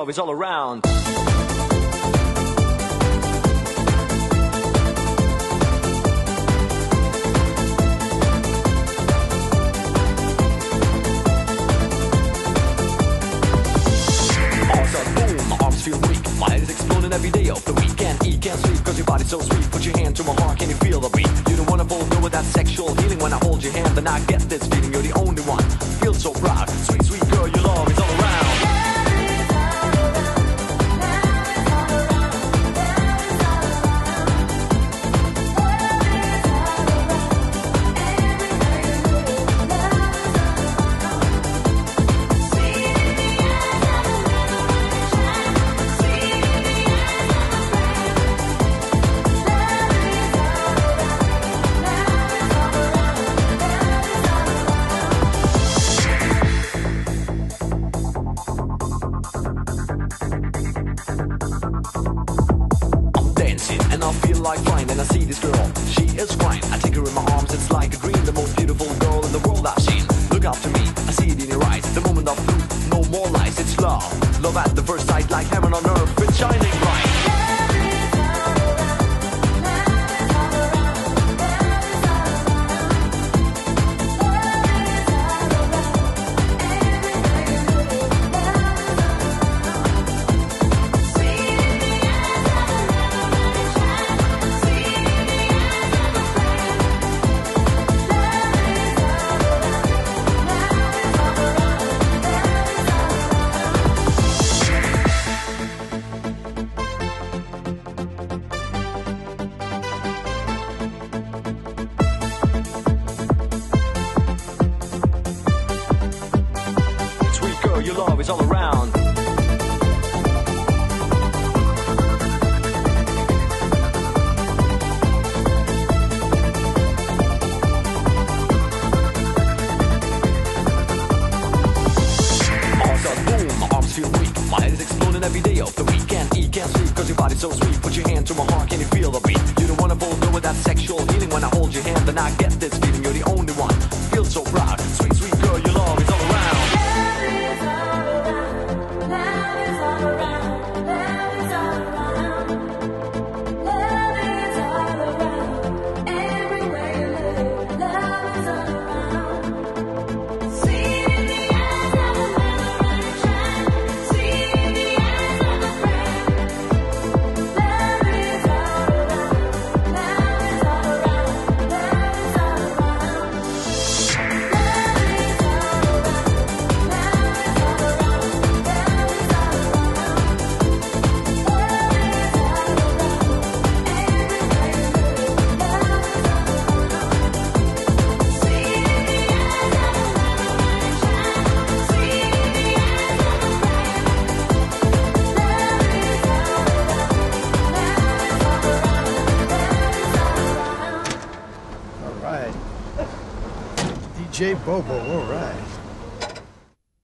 love is all around. Feel weak, my head is exploding every day of the week. Can't eat, can't sleep, cause your body's so sweet. Put your hand to my heart, can you feel the beat? You don't wanna fulfill with that sexual healing. When I hold your hand, then I get this feeling. You're the only one, feel so proud. Sweet, sweet girl, your love is all around. And I feel like flying, and I see this girl, she is fine. I take her in my arms, it's like a dream. The most beautiful girl in the world I've seen. Look up to me, I see it in your eyes. The moment of truth, no more lies. It's love, love at the first sight. Like heaven on earth, it's shining bright. Your love is all around. Boom, my arms feel weak. My head is exploding every day of the week. Can't eat, can't sleep, cause your body's so sweet. Put your hand to my heart, can you feel the beat? You don't wanna fulfill with that sexual healing. When I hold your hand, then I get this feeling. You're the only one, feel so proud. Sweet, sweet girl, your love is all around. DJ Bobo, all right.